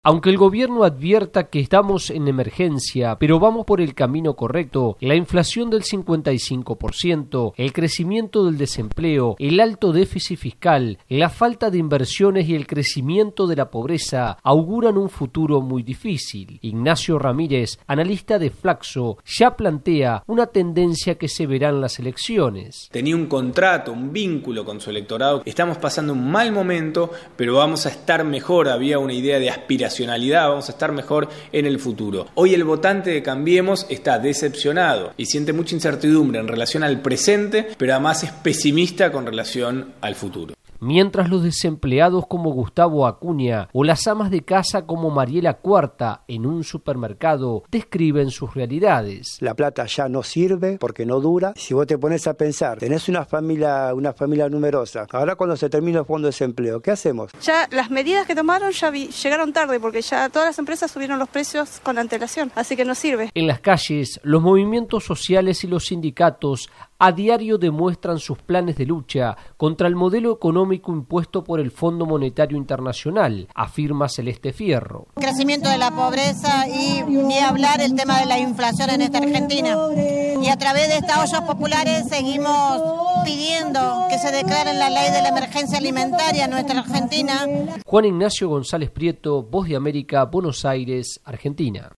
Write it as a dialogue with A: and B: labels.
A: Aunque el gobierno advierta que estamos en emergencia, pero vamos por el camino correcto, la inflación del 55%, el crecimiento del desempleo, el alto déficit fiscal, la falta de inversiones y el crecimiento de la pobreza auguran un futuro muy difícil. Ignacio Ramírez, analista de Flaxo, ya plantea una tendencia que se verá en las elecciones.
B: Tenía un contrato, un vínculo con su electorado. Estamos pasando un mal momento, pero vamos a estar mejor. Había una idea de aspiración. Vamos a estar mejor en el futuro. Hoy el votante de Cambiemos está decepcionado y siente mucha incertidumbre en relación al presente, pero además es pesimista con relación al futuro.
A: Mientras los desempleados como Gustavo Acuña o las amas de casa como Mariela Cuarta en un supermercado describen sus realidades.
C: La plata ya no sirve porque no dura. Si vos te pones a pensar, tenés una familia numerosa. Ahora cuando se termina el fondo de desempleo, ¿qué hacemos?
D: Ya las medidas que tomaron ya llegaron tarde porque ya todas las empresas subieron los precios con antelación, así que no sirve.
A: En las calles, los movimientos sociales y los sindicatos a diario demuestran sus planes de lucha contra el modelo económico impuesto por el Fondo Monetario Internacional, afirma Celeste Fierro.
E: Crecimiento de la pobreza y ni hablar el tema de la inflación en esta Argentina. Y a través de estas ollas populares seguimos pidiendo que se declare la ley de la emergencia alimentaria en nuestra Argentina.
A: Juan Ignacio González Prieto, Voz de América, Buenos Aires, Argentina.